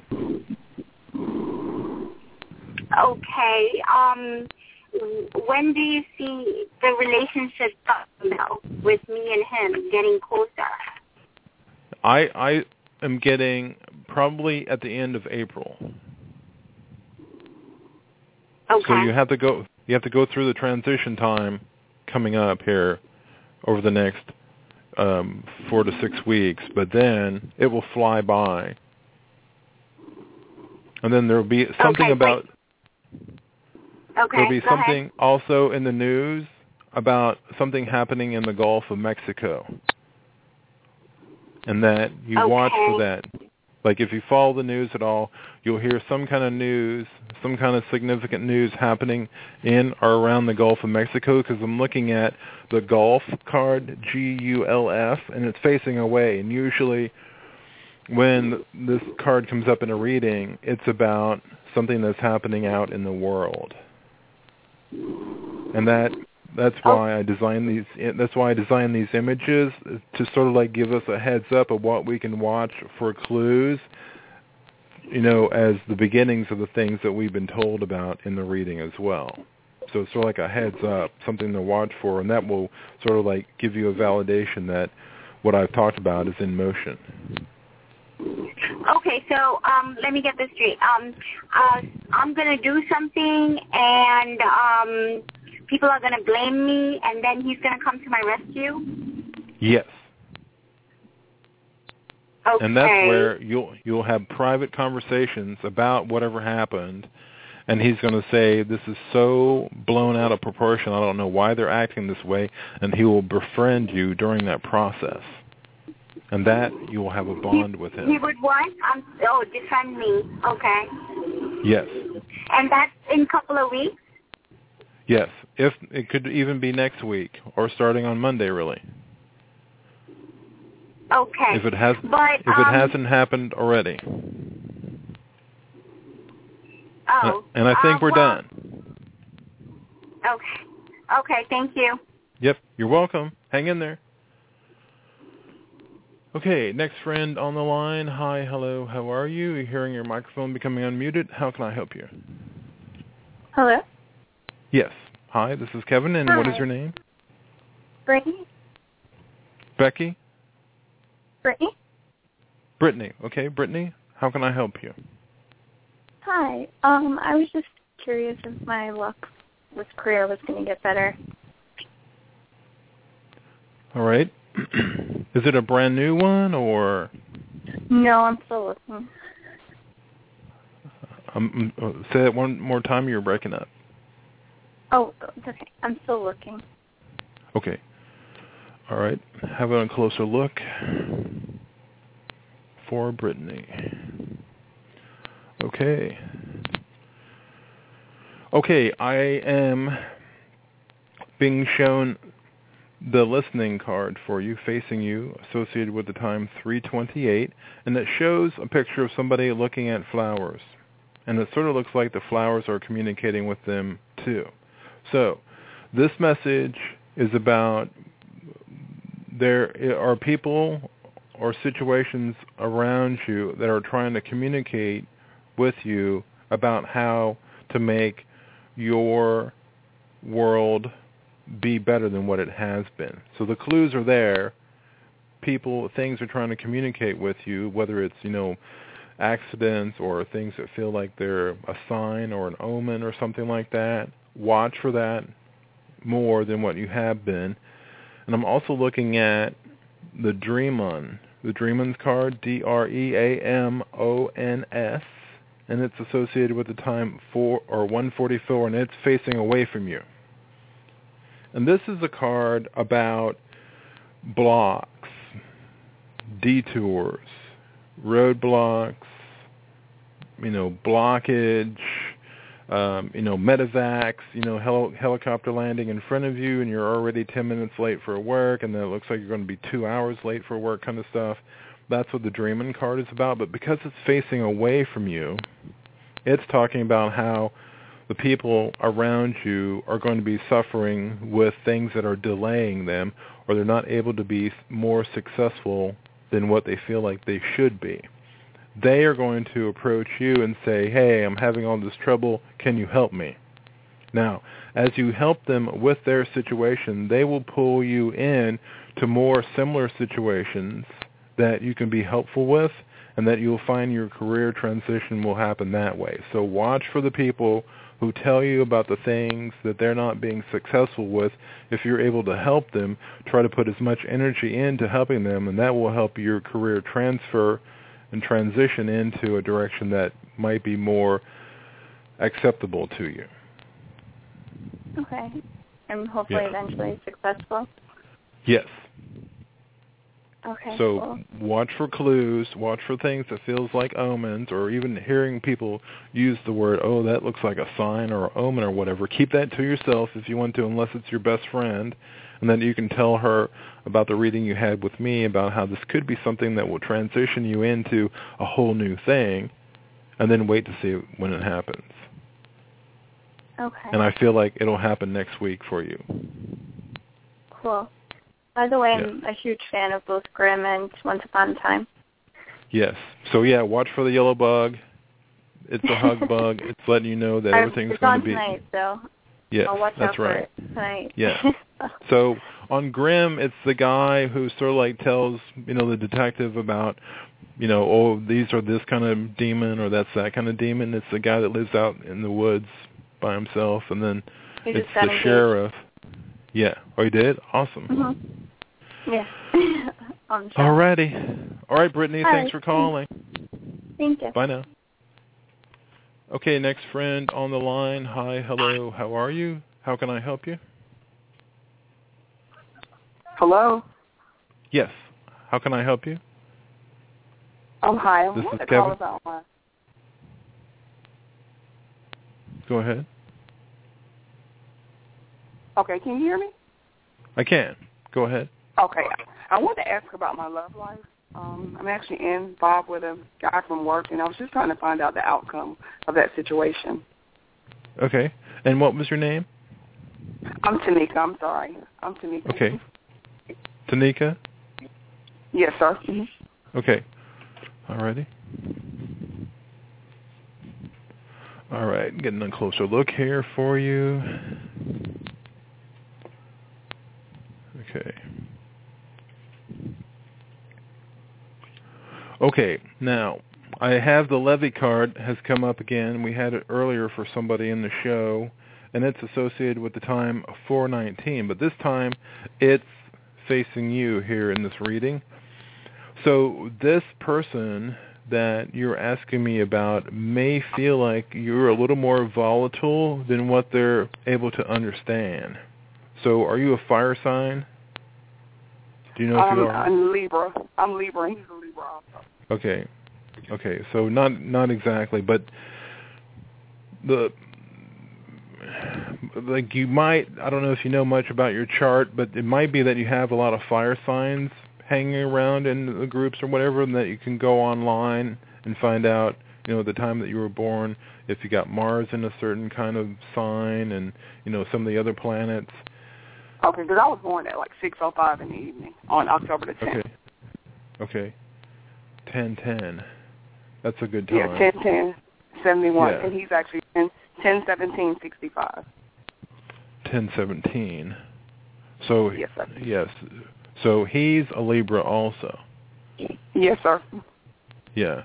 S10: Okay. When do you see the relationship with me and him getting closer?
S4: I am getting probably at the end of April.
S10: Okay.
S4: So you have to go through the transition time coming up here over the next 4 to 6 weeks, but then it will fly by. And then there will be something about... There'll be something also in the news about something happening in the Gulf of Mexico. And that you watch for that. Like if you follow the news at all, you'll hear some kind of news, some kind of significant news happening in or around the Gulf of Mexico, because I'm looking at the Gulf card, Gulf, and it's facing away. And usually when this card comes up in a reading, it's about something that's happening out in the world. And that's why I designed these. That's why I designed these images, to sort of like give us a heads up of what we can watch for clues, as the beginnings of the things that we've been told about in the reading as well. So it's sort of like a heads up, something to watch for, and that will sort of like give you a validation that what I've talked about is in motion.
S10: Okay, so let me get this straight. I'm going to do something, and people are going to blame me, and then he's going to come to my rescue?
S4: Yes.
S10: Okay.
S4: And that's where you'll have private conversations about whatever happened, and he's going to say, this is so blown out of proportion, I don't know why they're acting this way, and he will befriend you during that process. And that you will have a bond with him.
S10: He would what? Defend me. Okay.
S4: Yes.
S10: And that's in a couple of weeks?
S4: Yes. If it could even be next week or starting on Monday, really.
S10: Okay.
S4: If it hasn't happened already.
S10: Oh.
S4: And I think we're done.
S10: Okay. Okay, thank you.
S4: Yep, you're welcome. Hang in there. Okay, next friend on the line. Hi, hello, how are you? You're hearing your microphone becoming unmuted. How can I help you?
S7: Hello?
S4: Yes. Hi, this is Kevin, and what is your name?
S7: Brittany.
S4: Becky?
S7: Brittany.
S4: Brittany. Okay, Brittany, how can I help you?
S7: Hi. I was just curious if my luck with career was going to get better.
S4: All right. Is it a brand new one, or?
S7: No, I'm still looking.
S4: Say that one more time. You're breaking up.
S7: Oh, it's okay. I'm still looking.
S4: Okay. All right. Have a closer look for Brittany. Okay. Okay, I am being shown the listening card for you, facing you, associated with the time 3:28, and it shows a picture of somebody looking at flowers. And it sort of looks like the flowers are communicating with them too. So, this message is about there are people or situations around you that are trying to communicate with you about how to make your world be better than what it has been. So the clues are there. Things are trying to communicate with you, whether it's, accidents or things that feel like they're a sign or an omen or something like that. Watch for that more than what you have been. And I'm also looking at the Dreamon. The Dreamon's card, Dreamons, and it's associated with the time 1:44, and it's facing away from you. And this is a card about blocks, detours, roadblocks, blockage, medevacs, helicopter landing in front of you, and you're already 10 minutes late for work, and then it looks like you're going to be 2 hours late for work kind of stuff. That's what the Dreamin' card is about. But because it's facing away from you, it's talking about how the people around you are going to be suffering with things that are delaying them, or they're not able to be more successful than what they feel like they should be. They are going to approach you and say, hey, I'm having all this trouble, can you help me? Now, as you help them with their situation, they will pull you in to more similar situations that you can be helpful with, and that you'll find your career transition will happen that way. So watch for the people who tell you about the things that they're not being successful with. If you're able to help them, try to put as much energy into helping them, and that will help your career transfer and transition into a direction that might be more acceptable to you.
S7: Okay. And hopefully eventually successful?
S4: Yes.
S7: Okay,
S4: so
S7: cool.
S4: Watch for clues, watch for things that feels like omens, or even hearing people use the word, oh, that looks like a sign or an omen or whatever. Keep that to yourself if you want to, unless it's your best friend, and then you can tell her about the reading you had with me about how this could be something that will transition you into a whole new thing, and then wait to see when it happens.
S7: Okay.
S4: And I feel like it'll happen next week for you.
S7: Cool. By the way, I'm a huge fan of both Grimm and Once Upon a Time.
S4: Yes. So, watch for the yellow bug. It's a hug bug. It's letting you know that everything's going to be...
S7: It's on tonight, so
S4: yes,
S7: I'll watch
S4: that's
S7: out for
S4: right.
S7: it tonight.
S4: Yeah. So On Grimm, it's the guy who sort of like tells, the detective about, oh, these are this kind of demon or that's that kind of demon. It's the guy that lives out in the woods by himself, and then it's the sheriff. Yeah. Oh, you did? Awesome.
S11: Mm-hmm. Yeah.
S4: Alrighty. All right, Brittany, thanks for calling.
S11: Thank you.
S4: Bye now. Okay, next friend on the line. Hi, hello, how are you? How can I help you?
S12: Hello?
S4: Yes. How can I help you?
S12: Hi. I
S4: This
S12: want
S4: is
S12: to
S4: Kevin.
S12: call about my...
S4: Go ahead.
S12: Okay, can you hear me?
S4: I can. Go ahead.
S12: Okay. I wanted to ask about my love life. I'm actually involved with a guy from work, and I was just trying to find out the outcome of that situation.
S4: Okay. And what was your name?
S12: I'm Tanika. I'm sorry. I'm Tanika.
S4: Okay. Tanika?
S12: Yes, sir. Mm-hmm.
S4: Okay. Alrighty. All right. Getting a closer look here for you. Okay. Okay, now, I have the Levy card has come up again. We had it earlier for somebody in the show, and it's associated with the time 419, but this time it's facing you here in this reading. So this person that you're asking me about may feel like you're a little more volatile than what they're able to understand. So are you a fire sign? Do you know if you are?
S12: I'm Libra. I'm Libra, and he's a Libra also.
S4: Okay. Okay, so not exactly, but you might, I don't know if you know much about your chart, but it might be that you have a lot of fire signs hanging around in the groups or whatever, and that you can go online and find out, the time that you were born, if you got Mars in a certain kind of sign and, some of the other planets.
S12: Okay, because I was born at like 6:05 in the evening on October the 10th.
S4: Okay. 10:10. That's a good time.
S12: Yeah, 10:10/71,
S4: yeah.
S12: And he's actually 10/17/65.
S4: 10/17. So
S12: yes, sir.
S4: Yes. So he's a Libra also.
S12: Yes, sir.
S4: Yeah.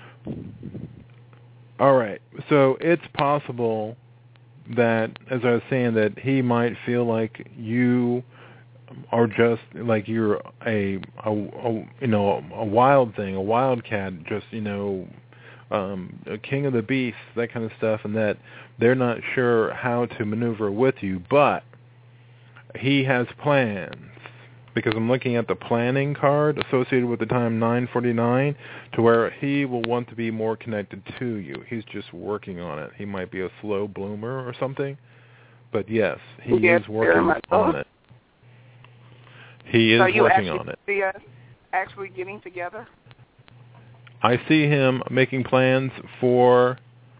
S4: All right. So it's possible that, as I was saying, that he might feel like you are just like you're a wild thing, a wildcat, just a king of the beasts, that kind of stuff, and that they're not sure how to maneuver with you, but he has plans. Because I'm looking at the planning card associated with the time 9:49, to where he will want to be more connected to you. He's just working on it. He might be a slow bloomer or something, but yes, he is working on it. He is working on it.
S12: So you actually see us actually getting together?
S4: I see him making plans for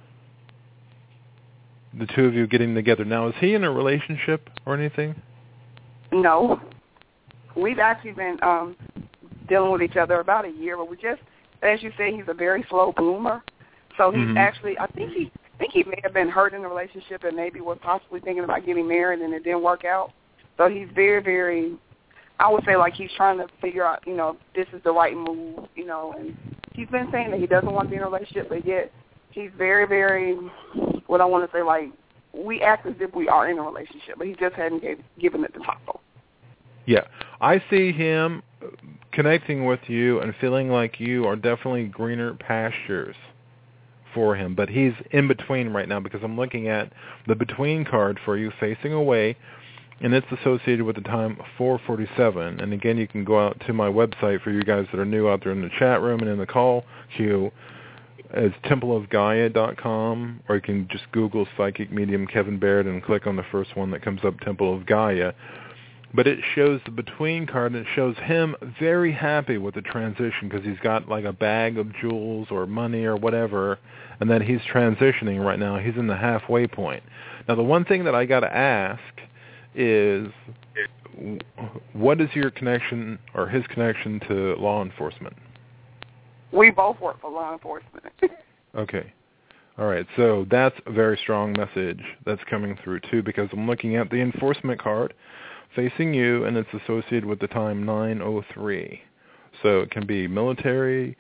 S4: the two of you getting together. Now, is he in a relationship or anything?
S12: No. We've actually been dealing with each other about a year, but we just, as you say, he's a very slow bloomer. So he's actually, I think he may have been hurt in the relationship and maybe was possibly thinking about getting married and it didn't work out. So he's very, very, I would say like he's trying to figure out, this is the right move, and he's been saying that he doesn't want to be in a relationship, but yet he's very, very, what I want to say, like, we act as if we are in a relationship, but he just hadn't given it the title.
S4: Yeah, I see him connecting with you and feeling like you are definitely greener pastures for him. But he's in between right now because I'm looking at the between card for you facing away, and it's associated with the time 4:47. And again, you can go out to my website for you guys that are new out there in the chat room and in the call queue. It's templeofgaia.com, or you can just Google Psychic Medium Kevin Baird and click on the first one that comes up, Temple of Gaia. But it shows the between card, and it shows him very happy with the transition because he's got like a bag of jewels or money or whatever, and then he's transitioning right now. He's in the halfway point. Now, the one thing that I got to ask is, what is your connection or his connection to law enforcement?
S12: We both work for law enforcement.
S4: Okay. All right. So that's a very strong message that's coming through, too, because I'm looking at the enforcement card facing you, and it's associated with the time 9:03. So it can be military,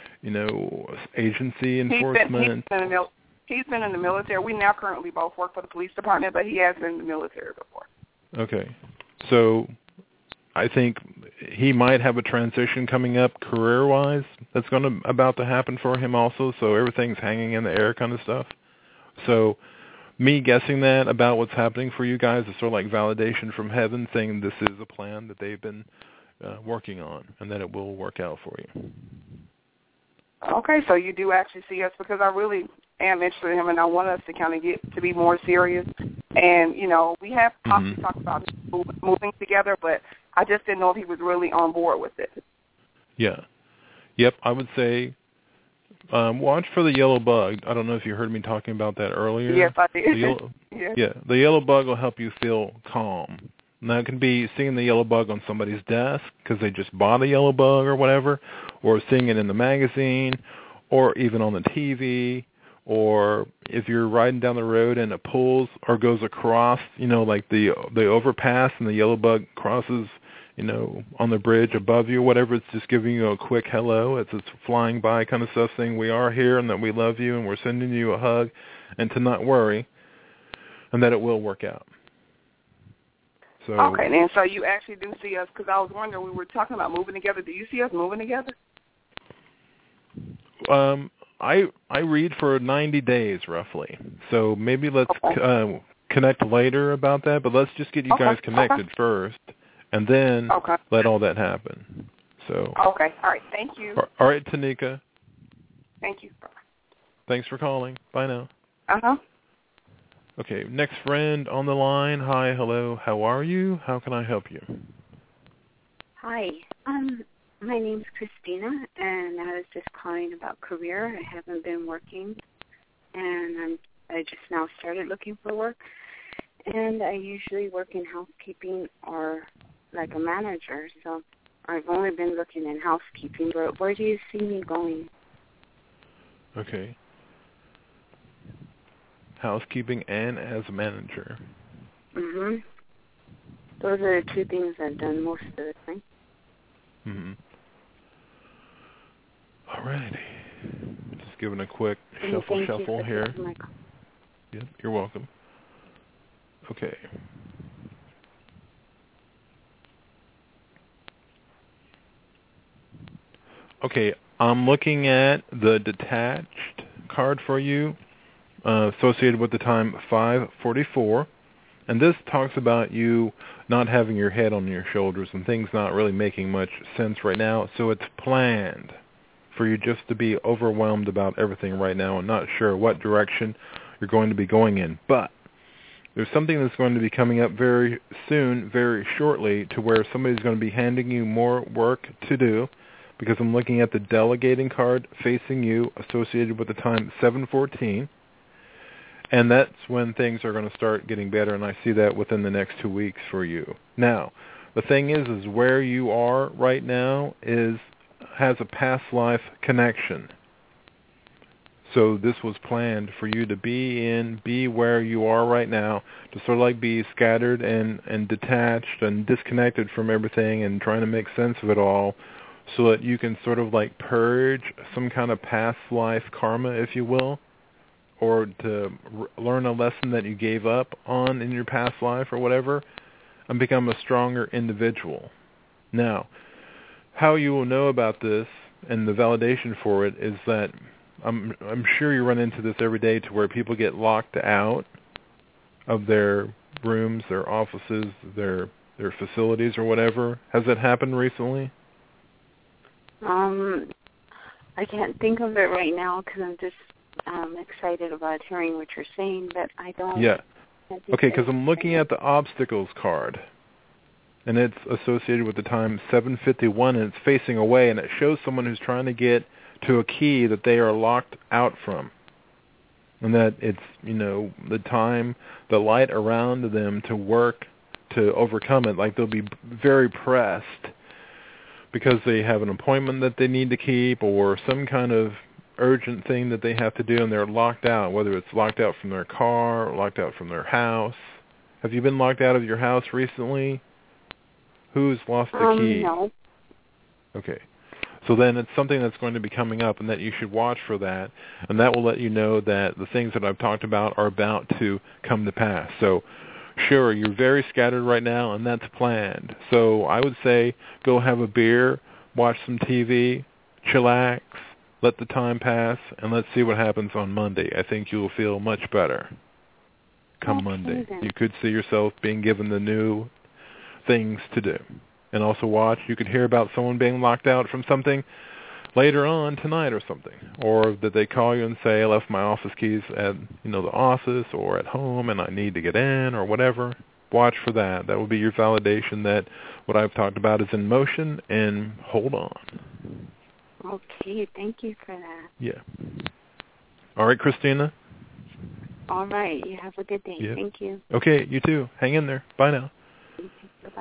S4: agency enforcement.
S12: He's been in the military. We now currently both work for the police department, but he has been in the military before.
S4: Okay. So I think he might have a transition coming up career-wise that's about to happen for him also, so everything's hanging in the air kind of stuff. So me guessing that about what's happening for you guys is sort of like validation from heaven saying this is a plan that they've been working on and that it will work out for you.
S12: Okay, so you do actually see us, because I really am interested in him and I want us to kind of get to be more serious. And, we have possibly talked about moving together, but I just didn't know if he was really on board with it.
S4: Yeah. Yep, I would say watch for the yellow bug. I don't know if you heard me talking about that earlier.
S12: Yes, I did.
S4: The yellow bug will help you feel calm. Now, it can be seeing the yellow bug on somebody's desk because they just bought a yellow bug or whatever, or seeing it in the magazine, or even on the TV, or if you're riding down the road and it pulls or goes across, like the overpass and the yellow bug crosses, on the bridge above you, whatever, it's just giving you a quick hello. It's flying by kind of stuff saying we are here and that we love you and we're sending you a hug and to not worry and that it will work out. So,
S12: okay, then, so you actually do see us, because I was wondering, we were talking about moving together. Do you see us moving together?
S4: I read for 90 days, roughly. So maybe let's connect later about that, but let's just get you guys connected first, and then let all that happen. So.
S12: Okay, all right, thank you.
S4: All right, Tanika.
S12: Thank you.
S4: Thanks for calling. Bye now.
S12: Uh-huh.
S4: Okay, next friend on the line. Hi, hello, how are you? How can I help you?
S13: Hi, my name's Christina, and I was just calling about career. I haven't been working, and I just now started looking for work, and I usually work in housekeeping or like a manager, so I've only been looking in housekeeping, but where do you see me going?
S4: Okay. Housekeeping and as a manager.
S13: Mhm. Those are the two things I've done most of the time.
S4: Mhm. All righty. Just giving a quick shuffle here. Yeah, you're welcome. Okay. Okay, I'm looking at the detached card for you. Associated with the time 5:44, and this talks about you not having your head on your shoulders and things not really making much sense right now, so it's planned for you just to be overwhelmed about everything right now and not sure what direction you're going to be going in. But there's something that's going to be coming up very soon, very shortly, to where somebody's going to be handing you more work to do, because I'm looking at the delegating card facing you associated with the time 7:14. And that's when things are going to start getting better, and I see that within the next 2 weeks for you. Now, the thing is where you are right now has a past life connection. So this was planned for you to be where you are right now, to sort of like be scattered and detached and disconnected from everything and trying to make sense of it all, so that you can sort of like purge some kind of past life karma, if you will, or to learn a lesson that you gave up on in your past life or whatever, and become a stronger individual. Now, how you will know about this and the validation for it is that I'm sure you run into this every day, to where people get locked out of their rooms, their offices, their facilities or whatever. Has that happened recently?
S13: I can't think of it right now because I'm just excited about hearing what you're saying, but I don't.
S4: Yeah. Okay, because I'm looking at the obstacles card, and it's associated with the time 7:51, and it's facing away, and it shows someone who's trying to get to a key that they are locked out from, and that it's, the time, the light around them to work to overcome it. Like they'll be very pressed because they have an appointment that they need to keep or some kind of urgent thing that they have to do, and they're locked out, whether it's locked out from their car or locked out from their house. Have you been locked out of your house recently? Who's lost the key?
S13: No.
S4: Okay. So then it's something that's going to be coming up, and that you should watch for that, and that will let you know that the things that I've talked about are about to come to pass. So sure, you're very scattered right now, and that's planned. So I would say go have a beer, watch some TV, chillax, let the time pass, and let's see what happens on Monday. I think you'll feel much better come Monday.
S13: Then.
S4: You could see yourself being given the new things to do. And also watch, you could hear about someone being locked out from something later on tonight or something. Or that they call you and say, I left my office keys at the office or at home and I need to get in or whatever. Watch for that. That will be your validation that what I've talked about is in motion, and hold on.
S13: Okay, thank you for that.
S4: Yeah. All right, Christina?
S13: All right, you have a good day.
S4: Yeah.
S13: Thank you.
S4: Okay, you too. Hang in there. Bye now.
S13: Bye-bye.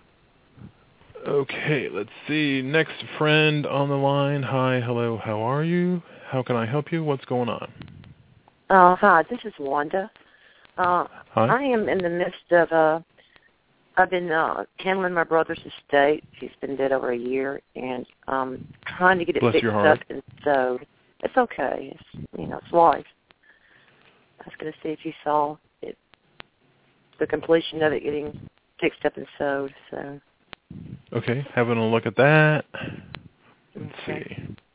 S4: Okay, let's see. Next friend on the line. Hi, hello, how are you? How can I help you? What's going on?
S14: Hi, this is Wanda.
S4: Hi.
S14: I am in the midst of, I've been handling my brother's estate. He's been dead over a year, and trying to get it fixed up and sewed. It's okay. It's life. I was going to see if you saw it, the completion of it getting fixed up and sewed, so...
S4: Okay, having a look at that. Let's see.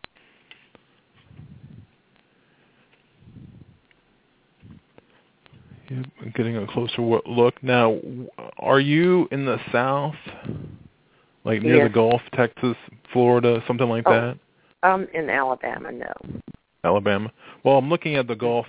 S4: Yep, I'm getting a closer look. Now, are you in the South? Like near the Gulf, Texas, Florida, something like that?
S14: I'm in Alabama, no.
S4: Alabama. Well, I'm looking at the Gulf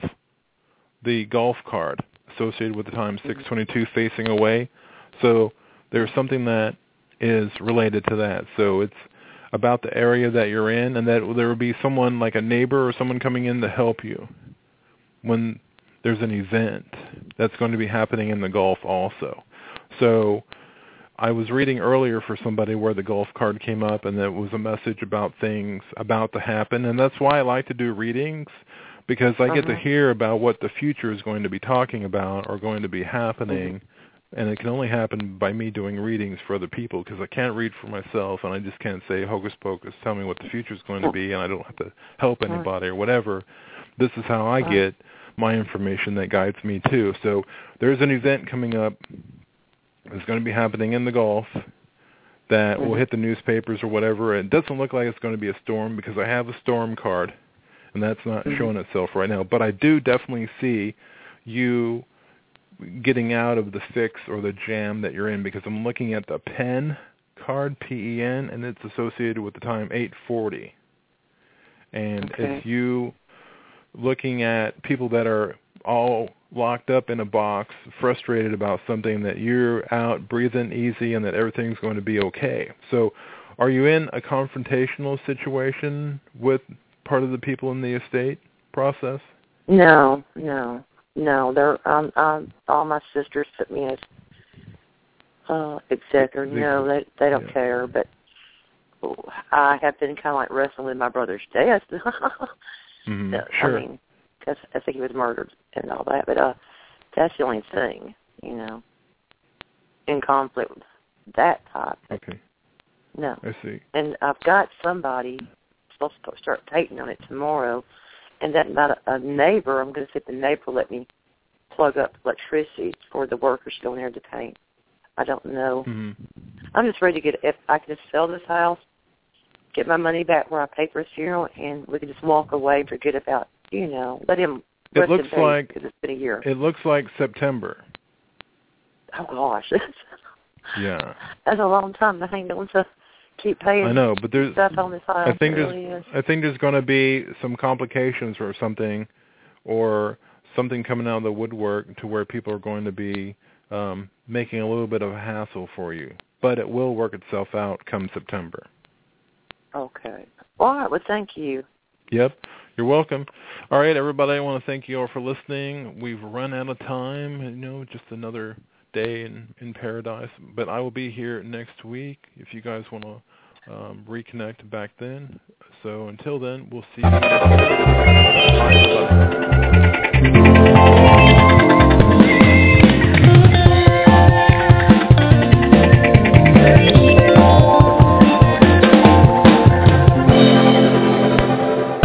S4: card associated with the time 622 facing away. So there's something that is related to that. So it's about the area that you're in, and that there will be someone like a neighbor or someone coming in to help you when there's an event that's going to be happening in the Gulf also. So I was reading earlier for somebody where the Gulf card came up, and it was a message about things about to happen, and that's why I like to do readings, because I get to hear about what the future is going to be talking about or going to be happening. And it can only happen by me doing readings for other people, because I can't read for myself, and I just can't say, hocus pocus, tell me what the future is going to be, and I don't have to help anybody or whatever. This is how I get my information that guides me, too. So there's an event coming up that's going to be happening in the Gulf that will hit the newspapers or whatever. It doesn't look like it's going to be a storm, because I have a storm card, and that's not showing itself right now. But I do definitely see you getting out of the fix or the jam that you're in, because I'm looking at the PEN card, P-E-N, and it's associated with the time 8:40. And it's you looking at people that are all locked up in a box, frustrated about something, that you're out breathing easy and that everything's going to be okay. So are you in a confrontational situation with part of the people in the estate process?
S14: No. They're all my sisters put me as executor. No, they don't care. But I have been kind of like wrestling with my brother's death.
S4: Sure.
S14: I mean, because I think he was murdered and all that. But that's the only thing, in conflict with that type.
S4: Okay.
S14: No.
S4: I see.
S14: And I've got somebody supposed to start painting on it tomorrow. And that about a neighbor, I'm going to see if the neighbor will let me plug up electricity for the workers going there to paint. I don't know. I'm just ready to get, if I can just sell this house, get my money back where I paid for his funeral, and we can just walk away and forget about, let him rest his days, because it's been a year.
S4: It looks like September.
S14: Oh, gosh.
S4: Yeah.
S14: That's a long time to hang on to. Keep paying.
S4: I know, but there's
S14: stuff on this house.
S4: I think there's going to be some complications or something coming out of the woodwork to where people are going to be making a little bit of a hassle for you. But it will work itself out come September.
S14: Okay. All right. Well, thank you.
S4: Yep. You're welcome. All right, everybody, I want to thank you all for listening. We've run out of time, just another day in paradise. But I will be here next week if you guys want to reconnect back then. So until then, we'll see you next week. Bye, everybody.